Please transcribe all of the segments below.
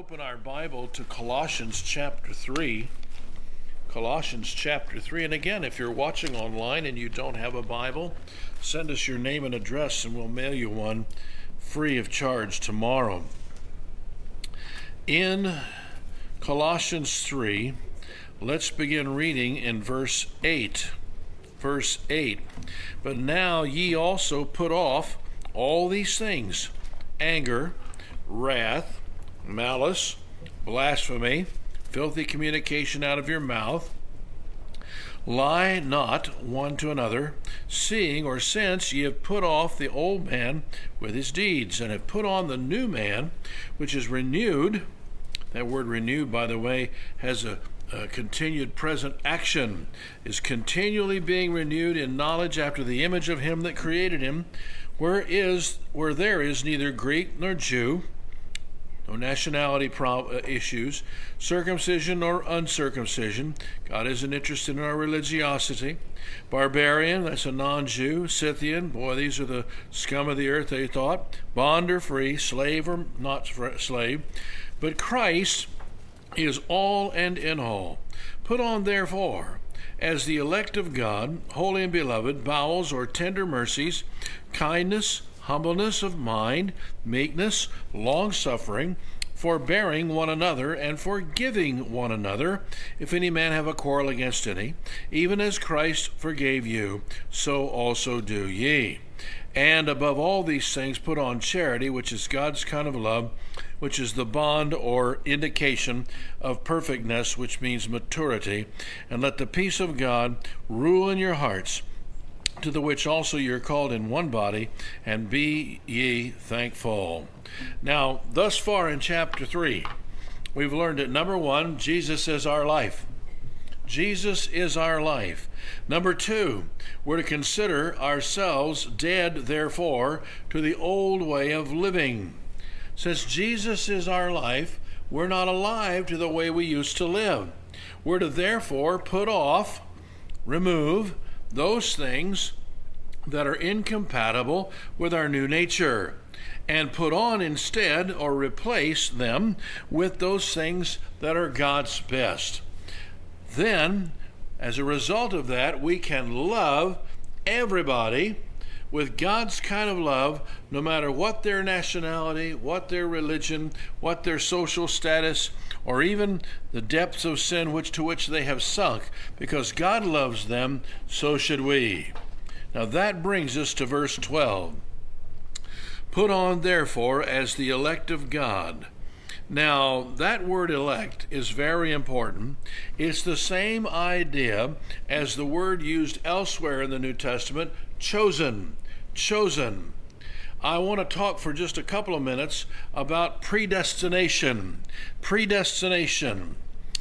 open our Bible to Colossians chapter 3. Colossians chapter 3. And again, if you're watching online and you don't have a Bible, send us your name and address and we'll mail you one free of charge tomorrow. In Colossians 3, let's begin reading in verse 8. Verse 8. But now ye also put off all these things: anger, wrath, malice, blasphemy, filthy communication out of your mouth. Lie not one to another, seeing or since ye have put off the old man with his deeds, and have put on the new man, which is renewed. That word renewed, by the way, has a continued present action, is continually being renewed in knowledge after the image of him that created him, where there is neither Greek nor Jew, no nationality issues, circumcision or uncircumcision. God isn't interested in our religiosity. Barbarian, that's a non-Jew. Scythian, boy, these are the scum of the earth, they thought. Bond or free, slave or not slave. But Christ is all and in all. Put on, therefore, as the elect of God, holy and beloved, bowels or tender mercies, kindness, humbleness of mind, meekness, long-suffering, forbearing one another, and forgiving one another, if any man have a quarrel against any, even as Christ forgave you, so also do ye. And above all these things put on charity, which is God's kind of love, which is the bond or indication of perfectness, which means maturity. And let the peace of God rule in your hearts, to the which also you're called in one body, and be ye thankful. Now, thus far in chapter 3, we've learned that number one, Jesus is our life. Jesus is our life. Number two, we're to consider ourselves dead, therefore, to the old way of living. Since Jesus is our life, we're not alive to the way we used to live. We're to therefore put off, remove those things that are incompatible with our new nature, and put on instead, or replace them with those things that are God's best. Then, as a result of that, we can love everybody with God's kind of love, no matter what their nationality, what their religion, what their social status, or even the depths of sin to which they have sunk. Because God loves them, so should we. Now that brings us to verse 12. Put on, therefore, as the elect of God. Now, that word elect is very important. It's the same idea as the word used elsewhere in the New Testament, chosen. Chosen. I want to talk for just a couple of minutes about predestination. Predestination.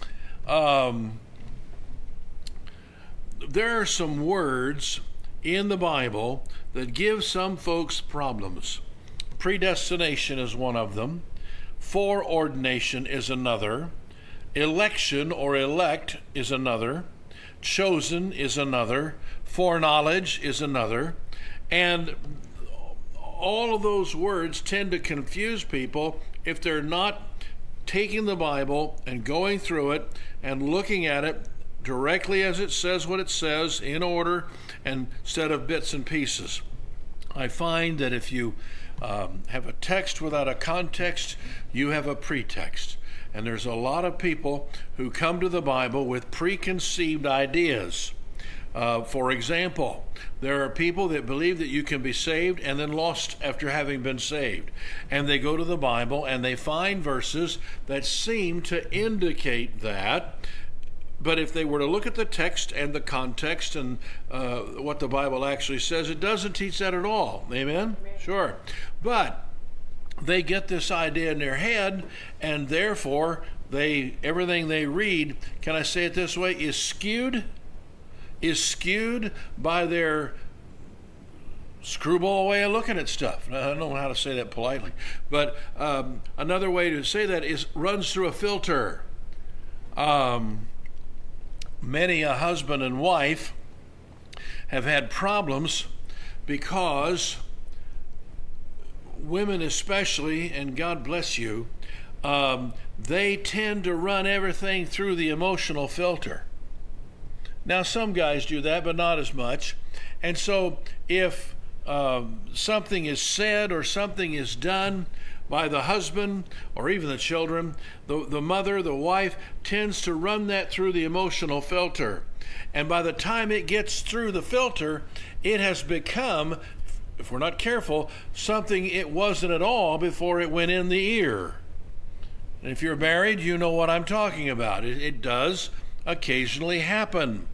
There are some words in the Bible that give some folks problems. Predestination is one of them. Foreordination is another. Election or elect is another. Chosen is another. Foreknowledge is another. And all of those words tend to confuse people if they're not taking the Bible and going through it and looking at it directly as it says what it says, in order, and instead of bits and pieces. I find that if you have a text without a context, you have a pretext. And there's a lot of people who come to the Bible with preconceived ideas. For example, there are people that believe that you can be saved and then lost after having been saved. And they go to the Bible and they find verses that seem to indicate that. But if they were to look at the text and the context and what the Bible actually says, it doesn't teach that at all. Amen? Sure. But they get this idea in their head, and therefore everything they read, can I say it this way, is skewed by their screwball way of looking at stuff. I don't know how to say that politely. But another way to say that is runs through a filter. Many a husband and wife have had problems because women especially, and God bless you, they tend to run everything through the emotional filter. Now, some guys do that, but not as much. And so if something is said or something is done by the husband or even the children, the mother, the wife, tends to run that through the emotional filter. And by the time it gets through the filter, it has become, if we're not careful, something it wasn't at all before it went in the ear. And if you're married, you know what I'm talking about. It does occasionally happen.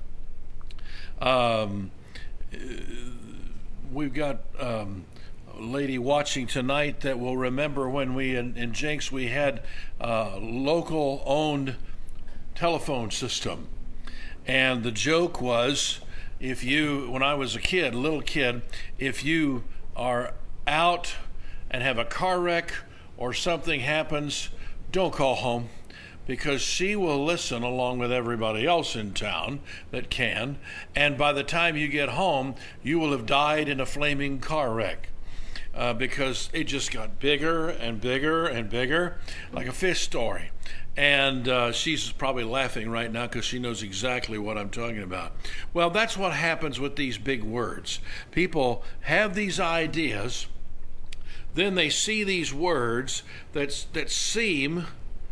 We've got a lady watching tonight that will remember when we in Jenks we had a local owned telephone system, and the joke was, when I was a little kid, if you are out and have a car wreck or something happens, don't call home, because she will listen along with everybody else in town that can, and by the time you get home, you will have died in a flaming car wreck, because it just got bigger and bigger and bigger, like a fish story. And she's probably laughing right now because she knows exactly what I'm talking about. Well, that's what happens with these big words. People have these ideas, then they see these words that seem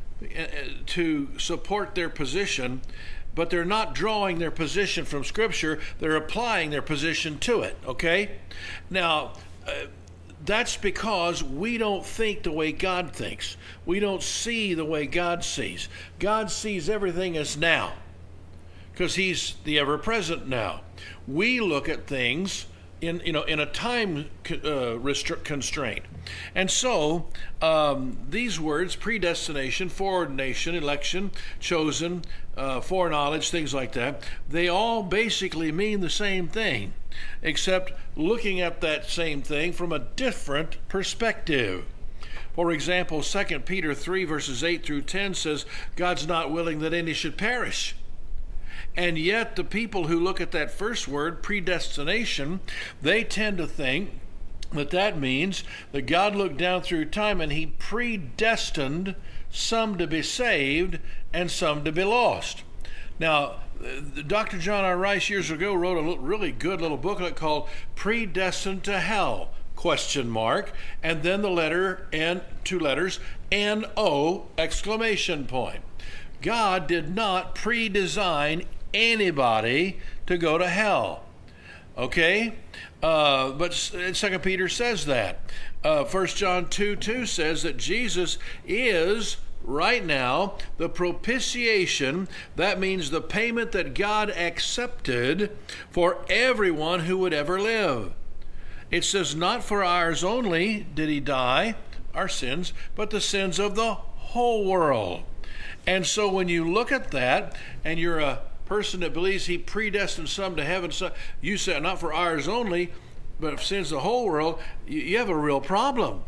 to support their position, but they're not drawing their position from Scripture, they're applying their position to it, okay? Now, that's because we don't think the way God thinks. We don't see the way God sees. God sees everything as now, because He's the ever-present now. We look at things in a time constraint. And so these words, predestination, foreordination, election, chosen, foreknowledge, things like that, they all basically mean the same thing, except looking at that same thing from a different perspective. For example, 2 Peter 3 verses 8 through 10 says, God's not willing that any should perish. And yet the people who look at that first word, predestination, they tend to think that means that God looked down through time and He predestined some to be saved and some to be lost. Now, Dr. John R. Rice years ago wrote a really good little booklet called Predestined to Hell, ? And then the letter, and 2 letters, N-O, ! God did not pre-design anybody to go to hell. Okay? But 2 Peter says that. 1 John 2:2 says that Jesus is, right now, the propitiation. That means the payment that God accepted for everyone who would ever live. It says, not for ours only did He die, our sins, but the sins of the whole world. And so when you look at that, and you're a person that believes He predestined some to heaven, so you say, not for ours only, but if sins the whole world, you have a real problem.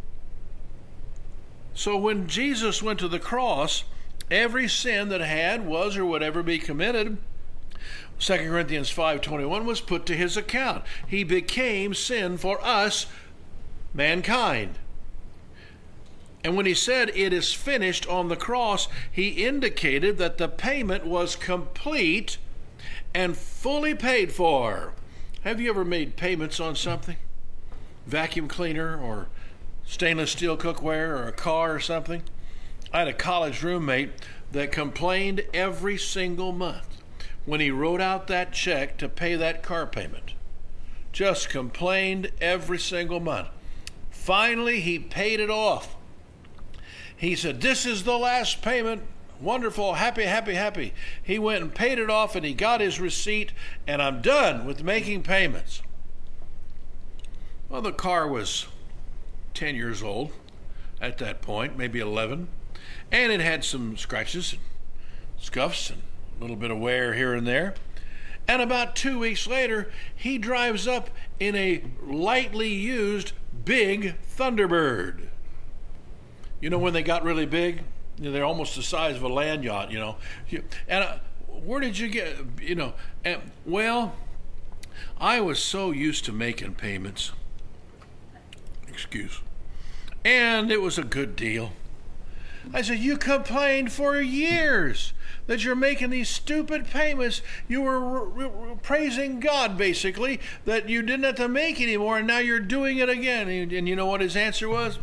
So when Jesus went to the cross, every sin that had, was, or would ever be committed, 2 Corinthians 5:21, was put to His account. He became sin for us, mankind. And when He said, it is finished on the cross, He indicated that the payment was complete and fully paid for. Have you ever made payments on something? Vacuum cleaner or stainless steel cookware or a car or something? I had a college roommate that complained every single month when he wrote out that check to pay that car payment. Just complained every single month. Finally, he paid it off. He said, this is the last payment. Wonderful, happy, happy, happy. He went and paid it off, and he got his receipt, and I'm done with making payments. Well, the car was 10 years old at that point, maybe 11, and it had some scratches and scuffs and a little bit of wear here and there. And about 2 weeks later, he drives up in a lightly used big Thunderbird. You know when they got really big? They're almost the size of a land yacht, And where did you get, And, well, I was so used to making payments. And it was a good deal. I said, you complained for years that you're making these stupid payments. You were praising God, basically, that you didn't have to make anymore, and now you're doing it again. And you know what his answer was?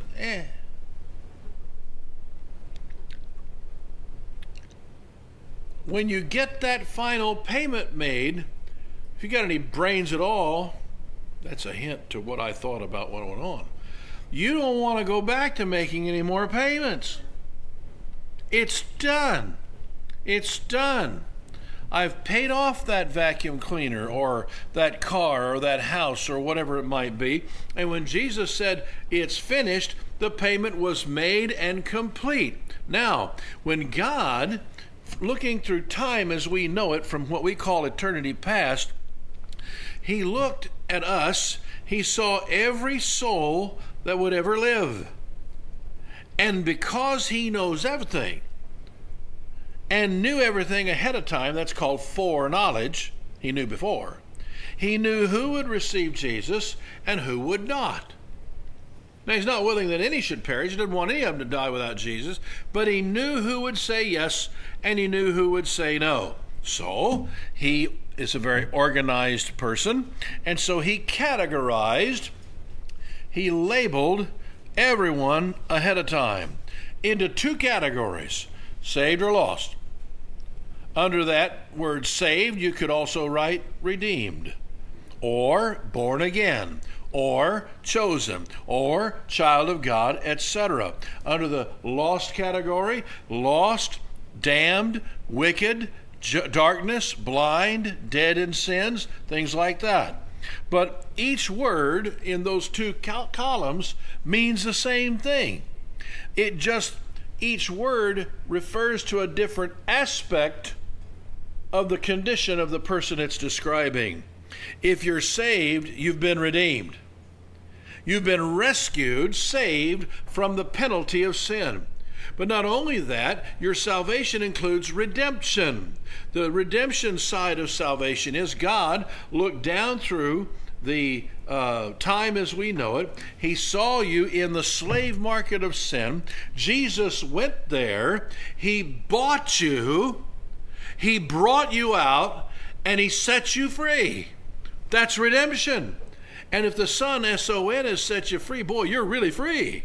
When you get that final payment made, if you got any brains at all, that's a hint to what I thought about what went on. You don't want to go back to making any more payments. It's done. It's done. I've paid off that vacuum cleaner or that car or that house or whatever it might be. And when Jesus said, it's finished, the payment was made and complete. Now, when God, looking through time as we know it from what we call eternity past, he looked at us, he saw every soul that would ever live. And because he knows everything and knew everything ahead of time, that's called foreknowledge, he knew before. He knew who would receive Jesus and who would not. Now, he's not willing that any should perish. He didn't want any of them to die without Jesus, but he knew who would say yes and he knew who would say no. So he is a very organized person, and so he categorized, he labeled everyone ahead of time into two categories, saved or lost. Under that word saved, you could also write redeemed, or born again, or chosen, or child of God, etc. Under the lost category, lost, damned, wicked, darkness, blind, dead in sins, things like that. But each word in those two columns means the same thing. Each word refers to a different aspect of the condition of the person it's describing. If you're saved, you've been redeemed. You've been rescued, saved from the penalty of sin. But not only that, your salvation includes redemption. The redemption side of salvation is God looked down through the time as we know it. He saw you in the slave market of sin. Jesus went there. He bought you. He brought you out, and he set you free. That's redemption. And if the Son, S-O-N, has set you free, boy, you're really free.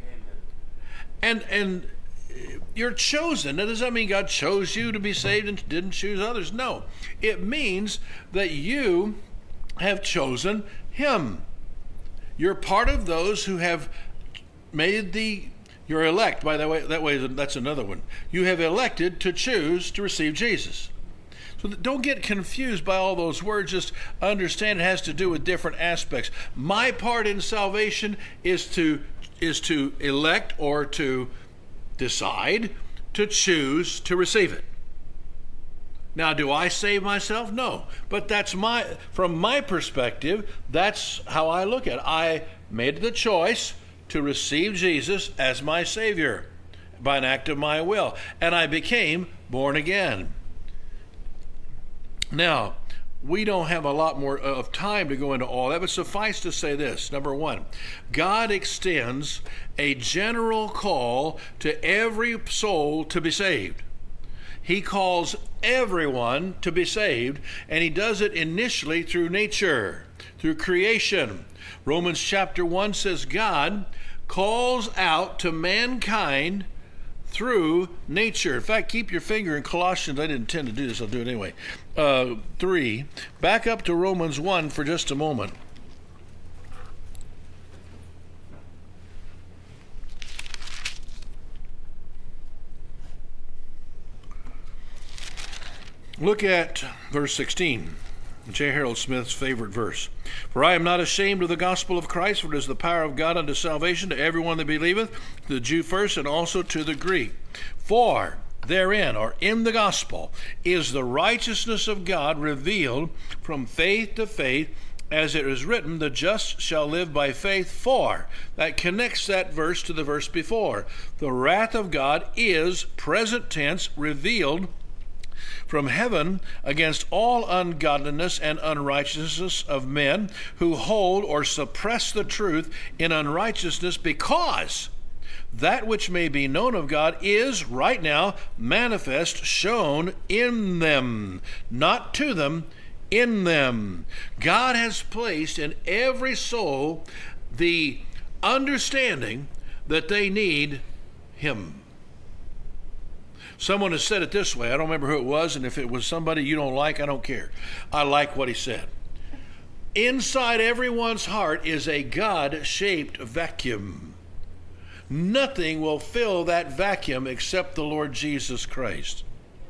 And you're chosen. Now, does that mean God chose you to be saved and didn't choose others? No. It means that you have chosen him. You're part of those who have made you're elect, by the way, that's another one. You have elected to choose to receive Jesus. So don't get confused by all those words. Just understand it has to do with different aspects. My part in salvation is to elect or to decide to choose to receive it. Now, do I save myself? No. But from my perspective, that's how I look at it. I made the choice to receive Jesus as my Savior by an act of my will, and I became born again. Now, we don't have a lot more of time to go into all that, but suffice to say this. Number one, God extends a general call to every soul to be saved. He calls everyone to be saved, and he does it initially through nature, through creation. Romans chapter 1 says God calls out to mankind through nature. In fact, keep your finger in Colossians. I didn't intend to do this. I'll do it anyway. 3. Back up to Romans 1 for just a moment. Look at verse 16. J. Harold Smith's favorite verse. For I am not ashamed of the gospel of Christ, for it is the power of God unto salvation to everyone that believeth, to the Jew first, and also to the Greek. For therein, or in the gospel, is the righteousness of God revealed from faith to faith, as it is written, the just shall live by faith. For that connects that verse to the verse before. The wrath of God is, present tense, revealed from heaven against all ungodliness and unrighteousness of men who hold or suppress the truth in unrighteousness, because that which may be known of God is right now manifest, shown in them, not to them, in them. God has placed in every soul the understanding that they need Him. Someone has said it this way. I don't remember who it was, and if it was somebody you don't like, I don't care. I like what he said. Inside everyone's heart is a God-shaped vacuum. Nothing will fill that vacuum except the Lord Jesus Christ.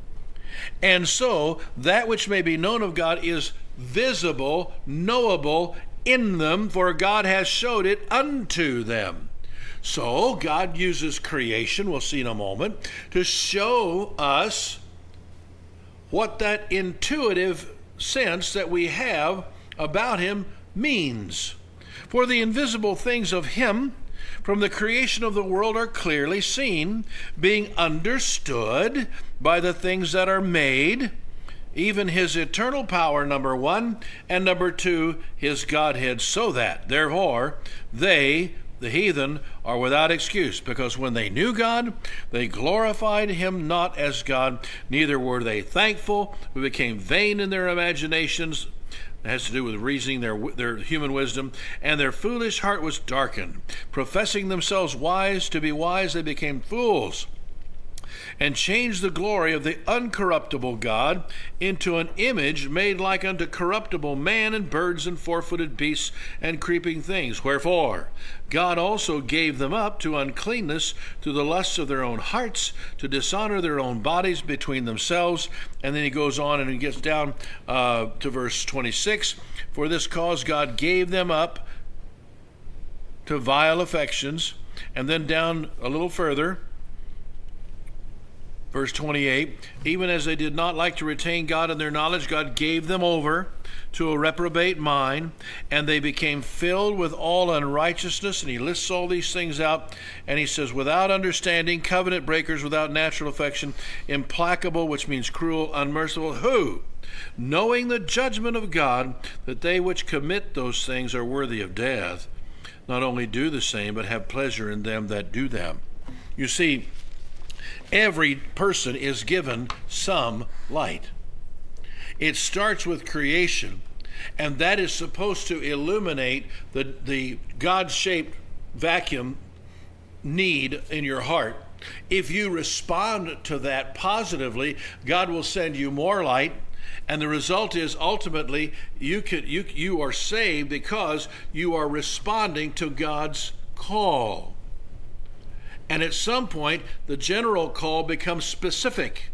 And so, that which may be known of God is visible, knowable in them, for God has showed it unto them. So, God uses creation, we'll see in a moment, to show us what that intuitive sense that we have about Him means. For the invisible things of Him from the creation of the world are clearly seen, being understood by the things that are made, even His eternal power, number one, and number two, His Godhead, so that, therefore, they, the heathen, are without excuse, because when they knew God, they glorified Him not as God, neither were they thankful, but became vain in their imaginations. It has to do with reasoning, their human wisdom, and their foolish heart was darkened. Professing themselves wise to be wise, they became fools, and changed the glory of the uncorruptible God into an image made like unto corruptible man and birds and four-footed beasts and creeping things. Wherefore God also gave them up to uncleanness through the lusts of their own hearts, to dishonor their own bodies between themselves. And then he goes on and he gets down to verse 26. For this cause God gave them up to vile affections. And then down a little further, verse 28, even as they did not like to retain God in their knowledge, God gave them over to a reprobate mind, and they became filled with all unrighteousness. And he lists all these things out, and he says, without understanding, covenant breakers, without natural affection, implacable, which means cruel, unmerciful, who, knowing the judgment of God, that they which commit those things are worthy of death, not only do the same, but have pleasure in them that do them. You see, every person is given some light. It starts with creation, and that is supposed to illuminate the God-shaped vacuum need in your heart. If you respond to that positively, God will send you more light, and the result is ultimately you are saved because you are responding to God's call. And at some point, the general call becomes specific.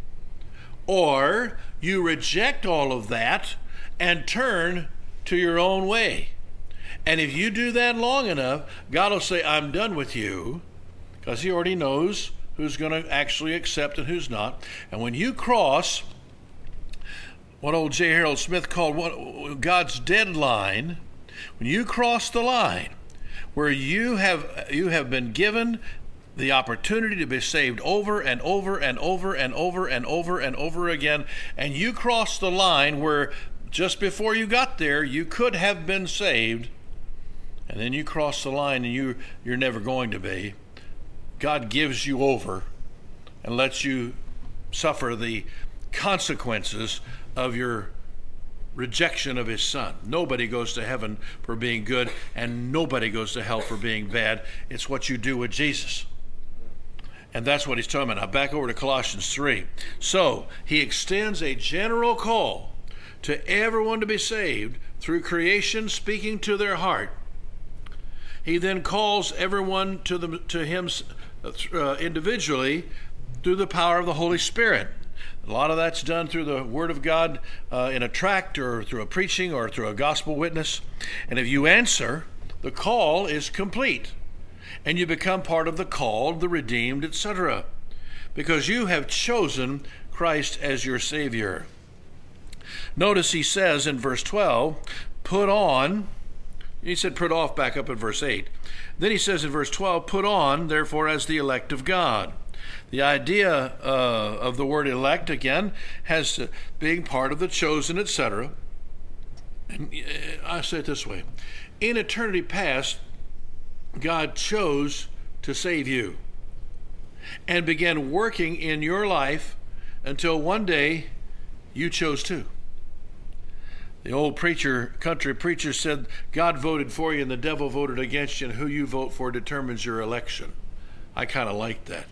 Or you reject all of that and turn to your own way. And if you do that long enough, God will say, I'm done with you, because He already knows who's going to actually accept and who's not. And when you cross what old J. Harold Smith called God's deadline, when you cross the line where you have been given the opportunity to be saved over and over and over and over and over and over again, and you cross the line where just before you got there you could have been saved, and then you cross the line and you're never going to be, God gives you over and lets you suffer the consequences of your rejection of His Son. Nobody goes to heaven for being good, and nobody goes to hell for being bad. It's what you do with Jesus. And that's what he's talking about. Now back over to Colossians 3. So he extends a general call to everyone to be saved through creation speaking to their heart. He then calls everyone to him individually through the power of the Holy Spirit. A lot of that's done through the Word of God in a tract or through a preaching or through a gospel witness. And if you answer, the call is complete. And you become part of the called, the redeemed, etc. Because you have chosen Christ as your Savior. Notice he says in verse 12, put on. He said put off back up in verse 8. Then he says in verse 12, put on, therefore, as the elect of God. The idea of the word elect, again, has being part of the chosen, etc. And I say it this way. In eternity past, God chose to save you. and began working in your life until one day you chose to. The old country preacher said, God voted for you and the devil voted against you, and who you vote for determines your election. I kind of like that.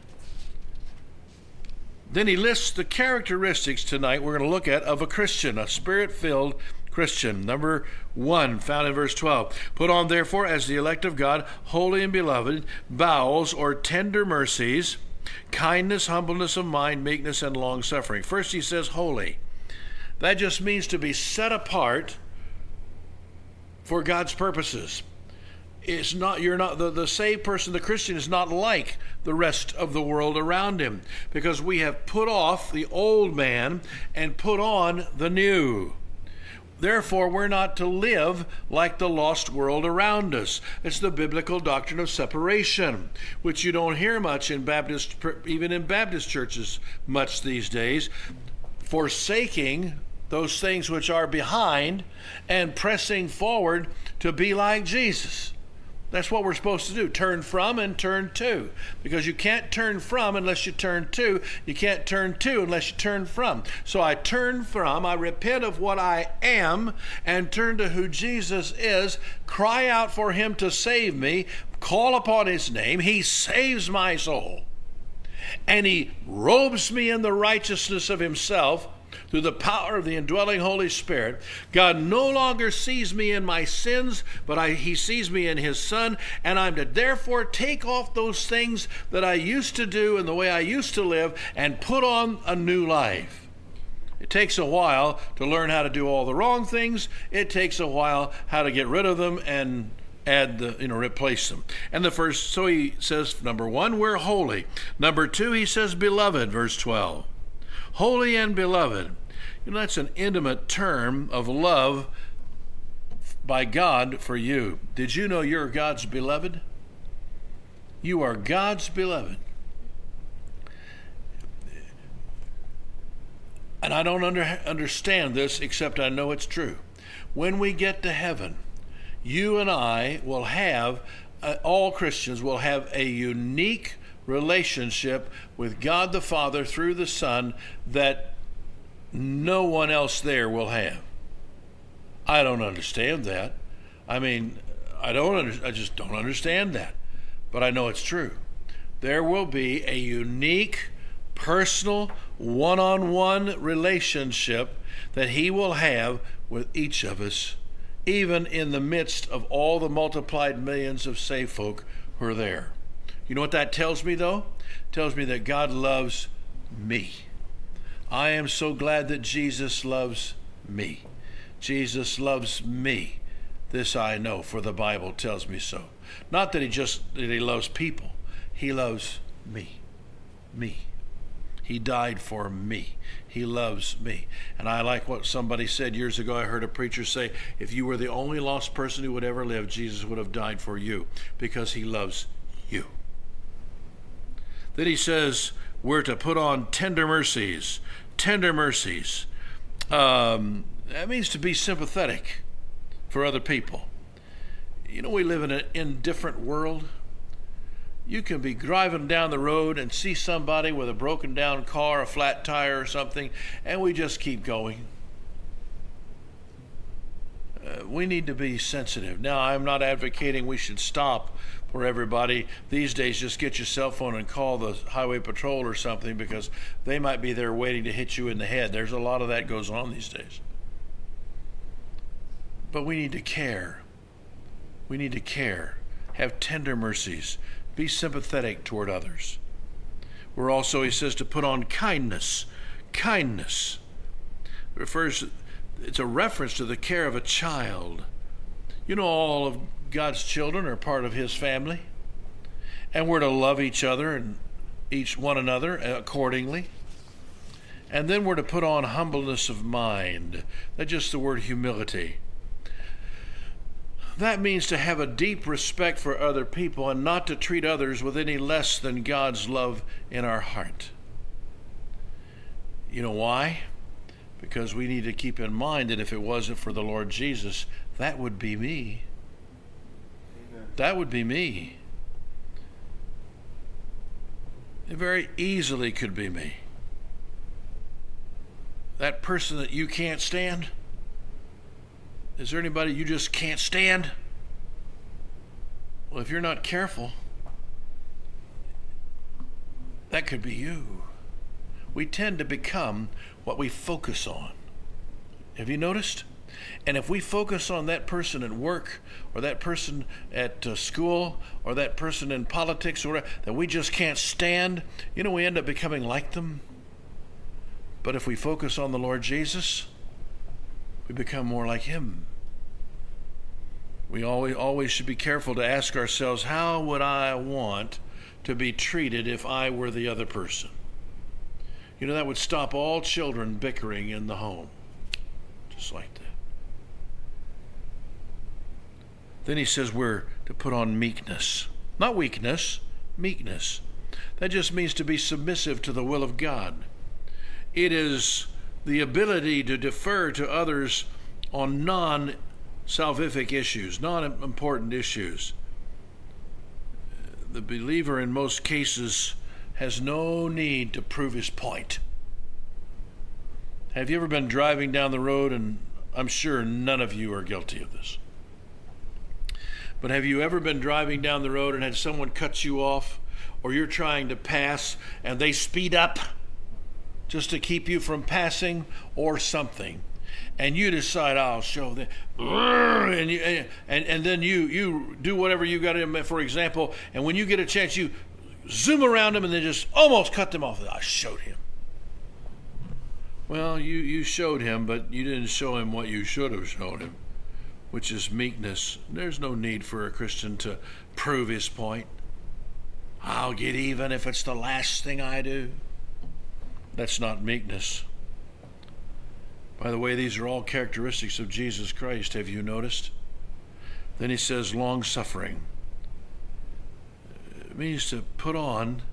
Then he lists the characteristics tonight we're going to look at of a Christian, a Spirit-filled Christian. Number 1, found in verse 12. Put on, therefore, as the elect of God, holy and beloved, bowels or tender mercies, kindness, humbleness of mind, meekness, and long-suffering. First he says holy. That just means to be set apart for God's purposes. You're not the saved person, the Christian is not like the rest of the world around him, because we have put off the old man and put on the new. Therefore, we're not to live like the lost world around us. It's the biblical doctrine of separation, which you don't hear much even in Baptist churches much these days. Forsaking those things which are behind and pressing forward to be like Jesus. That's what we're supposed to do. Turn from and turn to. Because you can't turn from unless you turn to. You can't turn to unless you turn from. So I turn from, I repent of what I am, and turn to who Jesus is, cry out for him to save me, call upon his name. He saves my soul. And he robes me in the righteousness of himself through the power of the indwelling Holy Spirit. God no longer sees me in my sins, but he sees me in his Son, and I'm to therefore take off those things that I used to do and the way I used to live and put on a new life. It takes a while to learn how to do all the wrong things. It takes a while how to get rid of them and replace them. And so he says, number 1, we're holy. Number 2, he says, beloved, verse 12. Holy and beloved. That's an intimate term of love by God for you. Did you know you're God's beloved? You are God's beloved. And I don't understand this, except I know it's true. When we get to heaven, you and I will have, all Christians will have a unique relationship with God the Father through the Son that no one else there will have. I don't understand that. I just don't understand that. But I know it's true. There will be a unique, personal, one-on-one relationship that he will have with each of us, even in the midst of all the multiplied millions of saved folk who are there. You know what that tells me, though? It tells me that God loves me. I am so glad that Jesus loves me. Jesus loves me. This I know, for the Bible tells me so. Not that he loves people. He loves me. Me. He died for me. He loves me. And I like what somebody said years ago. I heard a preacher say, if you were the only lost person who would ever live, Jesus would have died for you, because he loves you. Then he says we're to put on tender mercies. Tender mercies. That means to be sympathetic for other people. We live in an indifferent world. You can be driving down the road and see somebody with a broken down car, a flat tire or something, and we just keep going. We need to be sensitive. Now, I'm not advocating we should stop for everybody. These days, just get your cell phone and call the highway patrol or something, because they might be there waiting to hit you in the head. There's a lot of that goes on these days. But we need to care. We need to care. Have tender mercies. Be sympathetic toward others. We're also, he says, to put on kindness. Kindness. It's a reference to the care of a child. All of God's children are part of his family. And we're to love each other and one another accordingly. And then we're to put on humbleness of mind. That's just the word humility. That means to have a deep respect for other people and not to treat others with any less than God's love in our heart. You know why? Because we need to keep in mind that if it wasn't for the Lord Jesus, that would be me. Amen. That would be me. It very easily could be me. That person that you can't stand, is there anybody you just can't stand? Well, if you're not careful, that could be you. We tend to become what we focus on. Have you noticed? And if we focus on that person at work, or that person at school, or that person in politics, or that we just can't stand, we end up becoming like them. But if we focus on the Lord Jesus, we become more like him. We always should be careful to ask ourselves, how would I want to be treated if I were the other person? That would stop all children bickering in the home. Just like that. Then he says we're to put on meekness. Not weakness, meekness. That just means to be submissive to the will of God. It is the ability to defer to others on non-salvific issues, non-important issues. The believer in most cases has no need to prove his point. Have you ever been driving down the road, and I'm sure none of you are guilty of this, but have you ever been driving down the road and had someone cut you off, or you're trying to pass and they speed up just to keep you from passing or something, and you decide, I'll show them, and then you do whatever you got to do, for example, and when you get a chance, you zoom around them and then just almost cut them off. I showed him. Well, you showed him, but you didn't show him what you should have shown him, which is meekness. There's no need for a Christian to prove his point. I'll get even if it's the last thing I do. That's not meekness. By the way, these are all characteristics of Jesus Christ. Have you noticed? Then he says long-suffering. It means to put on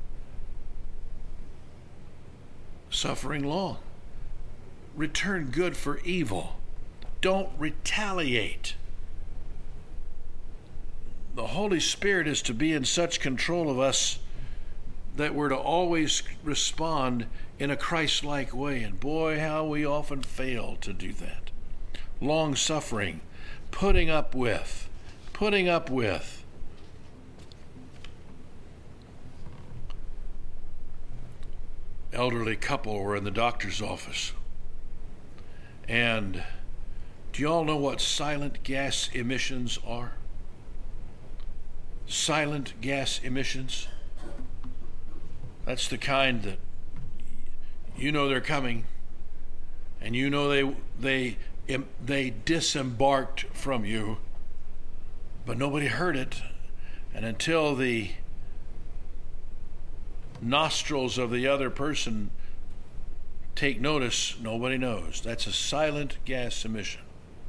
suffering long. Return good for evil. Don't retaliate. The Holy Spirit is to be in such control of us that we're to always respond in a Christ-like way. And boy, how we often fail to do that. Long-suffering, putting up with. Elderly couple were in the doctor's office. And do you all know what silent gas emissions are? Silent gas emissions. That's the kind that they're coming, and they disembarked from you, but nobody heard it, and until the nostrils of the other person take notice, nobody knows. That's a silent gas emission.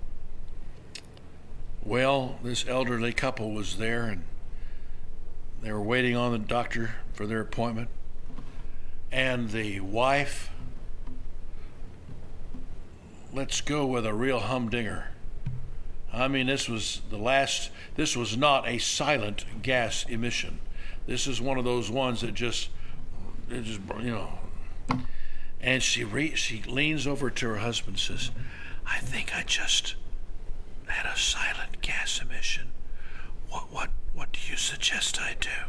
Well, this elderly couple was there, and they were waiting on the doctor for their appointment. And the wife, let's go with a real humdinger. I mean, this was not a silent gas emission. This is one of those ones that and she leans over to her husband and says, I think I just had a silent gas emission. What do you suggest I do?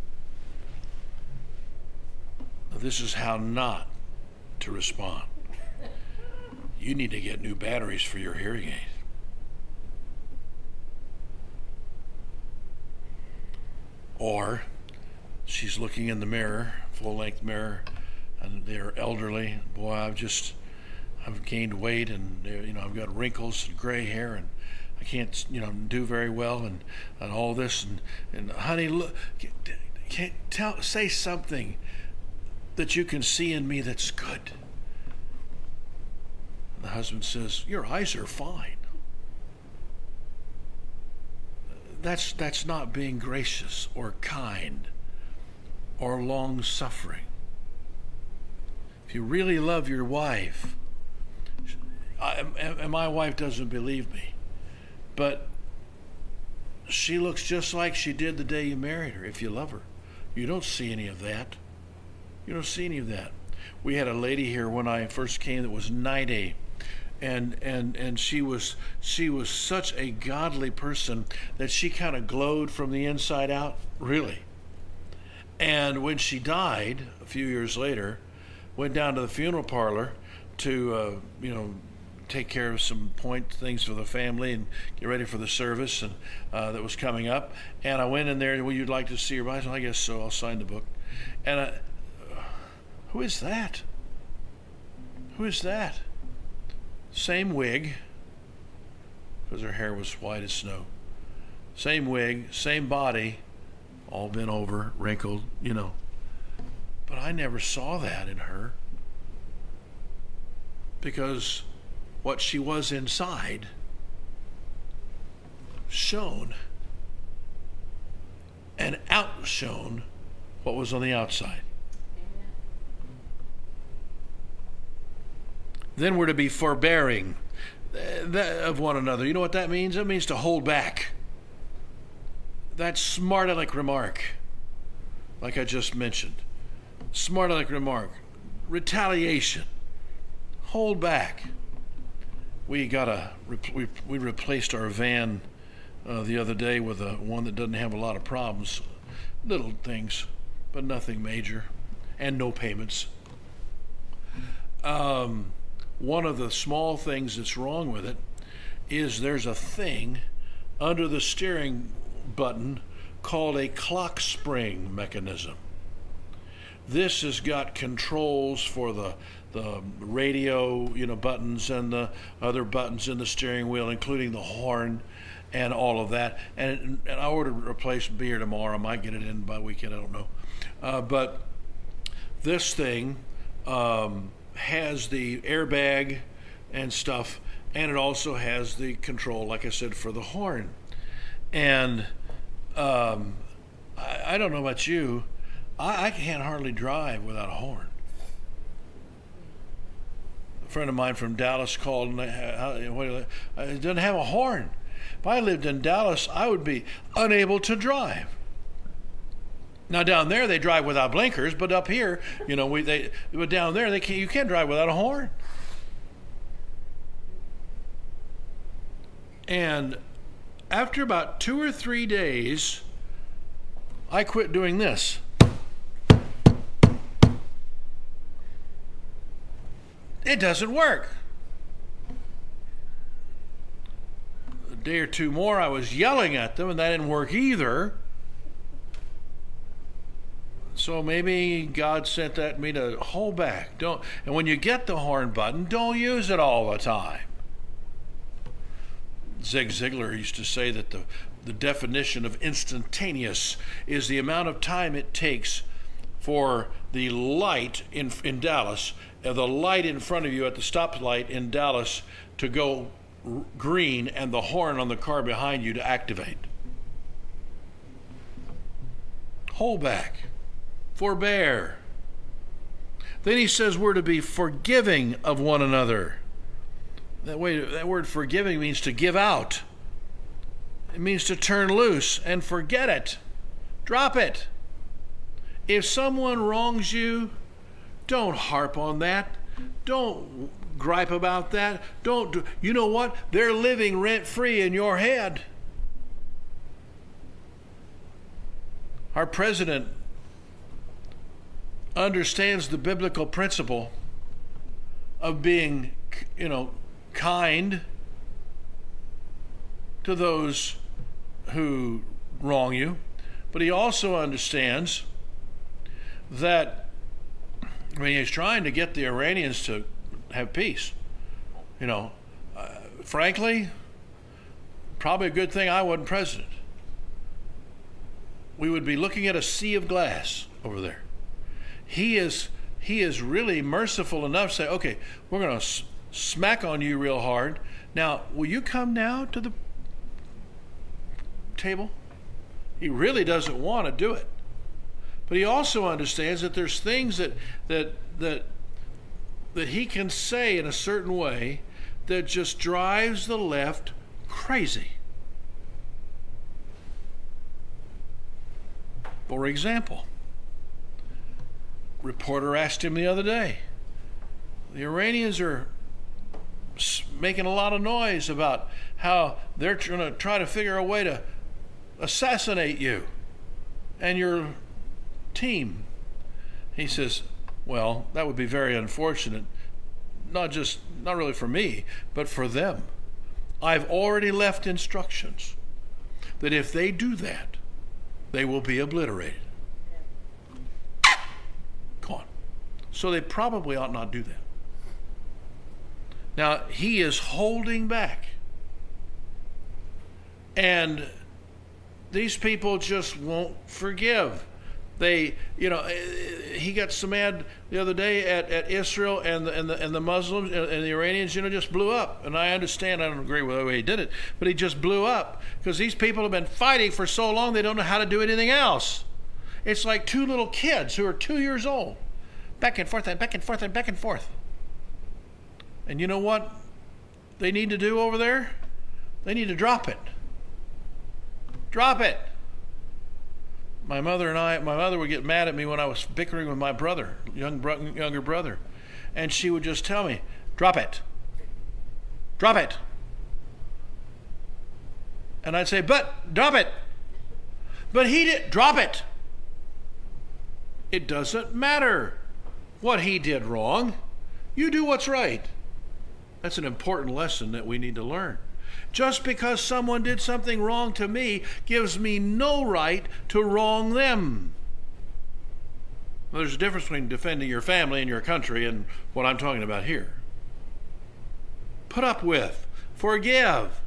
This is how not to respond. You need to get new batteries for your hearing aid. Or she's looking in the mirror, full-length mirror, and they're elderly. Boy, I've gained weight, and I've got wrinkles and gray hair, and I can't do very well, and all this, and honey, look, say something that you can see in me that's good. And the husband says, your eyes are fine. That's not being gracious or kind or long-suffering. If you really love your wife, and my wife doesn't believe me, but she looks just like she did the day you married her. If you love her, you don't see any of that. You don't see any of that. We had a lady here when I first came that was 90, and she was such a godly person that she kind of glowed from the inside out, really. And when she died a few years later, went down to the funeral parlor to take care of some things for the family and get ready for the service and that was coming up. And I went in there. Well, you'd like to see her? I said, I guess so. I'll sign the book. And who is that? Who is that? Same wig, because her hair was white as snow. Same wig, same body, all bent over, wrinkled, But I never saw that in her, because what she was inside shone and outshone what was on the outside. Then we're to be forbearing of one another. You know what that means? It means to hold back. That smart aleck remark, like I just mentioned. Smart aleck remark. Retaliation. Hold back. We replaced our van the other day with one that doesn't have a lot of problems. Little things, but nothing major. And no payments. One of the small things that's wrong with it is there's a thing under the steering button called a clock spring mechanism. This has got controls for the radio, buttons and the other buttons in the steering wheel, including the horn and all of that. And I ordered a replacement beer tomorrow. I might get it in by weekend. I don't know. But this thing has the airbag and stuff, and it also has the control, like I said, for the horn. And I don't know about you, I can't hardly drive without a horn. A friend of mine from Dallas called, and it doesn't have a horn. If I lived in Dallas, I would be unable to drive. Now down there they drive without blinkers, but up here, but down there you can't drive without a horn. And after about 2 or 3 days, I quit doing this. It doesn't work. A day or two more, I was yelling at them, and that didn't work either. So maybe God sent that me to hold back. And when you get the horn button, don't use it all the time. Zig Ziglar used to say that the definition of instantaneous is the amount of time it takes for the light in Dallas, the light in front of you at the stoplight in Dallas to go green and the horn on the car behind you to activate. Hold back. Forbear. Then he says we're to be forgiving of one another. That word forgiving means to give out. It means to turn loose and forget it. Drop it. If someone wrongs you, don't harp on that. Don't gripe about that. You know what? They're living rent-free in your head. Our president understands the biblical principle of being, kind to those who wrong you, but he also understands that he's trying to get the Iranians to have peace. Frankly, probably a good thing I wasn't president. We would be looking at a sea of glass over there. He is really merciful enough to say, okay, we're going to smack on you real hard. Now, will you come now to the table? He really doesn't want to do it. But he also understands that there's things that he can say in a certain way that just drives the left crazy. For example, reporter asked him the other day, the Iranians are making a lot of noise about how they're going to try to figure a way to assassinate you and your team. He says, well, that would be very unfortunate, not really for me, but for them. I've already left instructions that if they do that, they will be obliterated. Gone. So they probably ought not do that. Now, he is holding back. And these people just won't forgive. He got so mad the other day at Israel and the Muslims and the Iranians, just blew up. And I understand, I don't agree with the way he did it, but he just blew up because these people have been fighting for so long they don't know how to do anything else. It's like two little kids who are 2 years old, back and forth and back and forth and back and forth. And you know what they need to do over there? They need to drop it. Drop it. My mother would get mad at me when I was bickering with my brother, younger brother. And she would just tell me, drop it. Drop it. And I'd say, but drop it. But he did, drop it. It doesn't matter what he did wrong. You do what's right. That's an important lesson that we need to learn. Just because someone did something wrong to me gives me no right to wrong them. Well, there's a difference between defending your family and your country and what I'm talking about here. Put up with, forgive.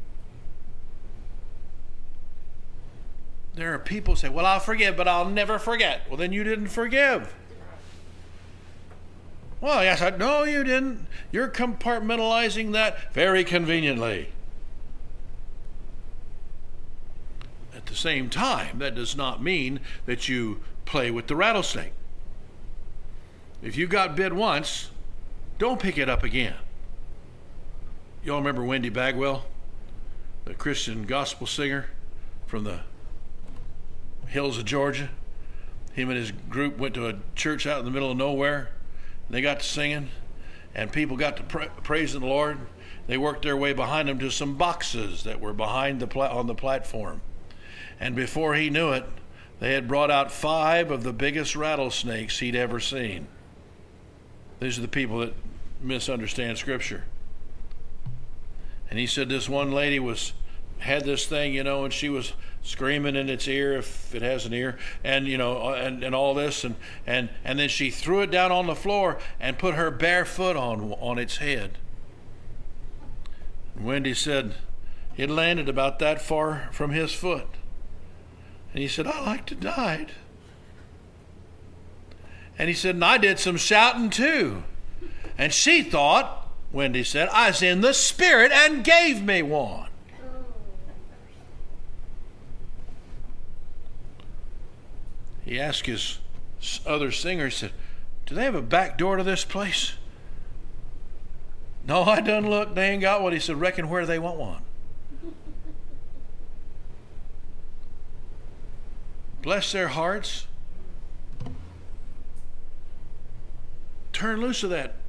There are people who say, well, I'll forgive, but I'll never forget. Well, then you didn't forgive. Well, yes, no, you didn't. You're compartmentalizing that very conveniently. At the same time, that does not mean that you play with the rattlesnake. If you got bit once, don't pick it up again. Y'all remember Wendy Bagwell, the Christian gospel singer from the hills of Georgia? Him and his group went to a church out in the middle of nowhere. They got to singing, and people got to praising the Lord. They worked their way behind him to some boxes that were behind on the platform. And before he knew it, they had brought out 5 of the biggest rattlesnakes he'd ever seen. These are the people that misunderstand Scripture. And he said this one lady had this thing, and she was screaming in its ear, if it has an ear, and and all this, and then she threw it down on the floor and put her bare foot on its head. And Wendy said it landed about that far from his foot. And he said, I like to died. And he said, and I did some shouting too. And she thought, Wendy said, I was in the spirit and gave me one. He asked his other singer, he said, do they have a back door to this place? No, I done looked, they ain't got one. He said, reckon where they want one. Bless their hearts. Turn loose of that,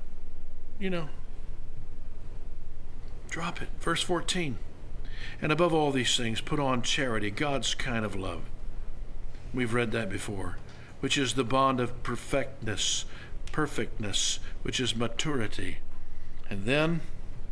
Drop it. Verse 14. And above all these things, put on charity, God's kind of love. We've read that before, which is the bond of perfectness, which is maturity. And then,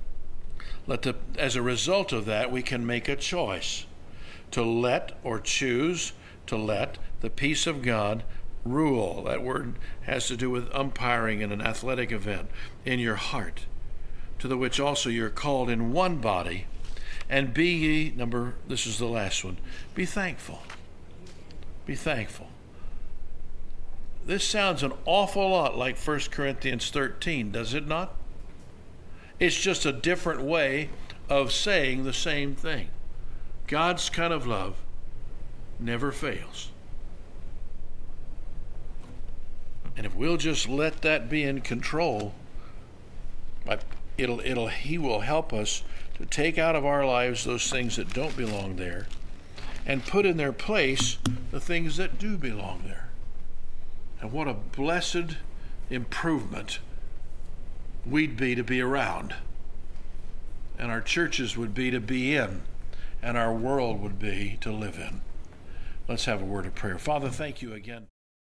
as a result of that, we can make a choice to let or choose to let the peace of God rule. That word has to do with umpiring in an athletic event in your heart, to the which also you're called in one body, and be ye, this is the last one, be thankful. Be thankful. This sounds an awful lot like 1 Corinthians 13, does it not? It's just a different way of saying the same thing. God's kind of love never fails. And if we'll just let that be in control, he will help us to take out of our lives those things that don't belong there and put in their place the things that do belong there. And what a blessed improvement we'd be to be around, and our churches would be to be in, and our world would be to live in. Let's have a word of prayer. Father, thank you again.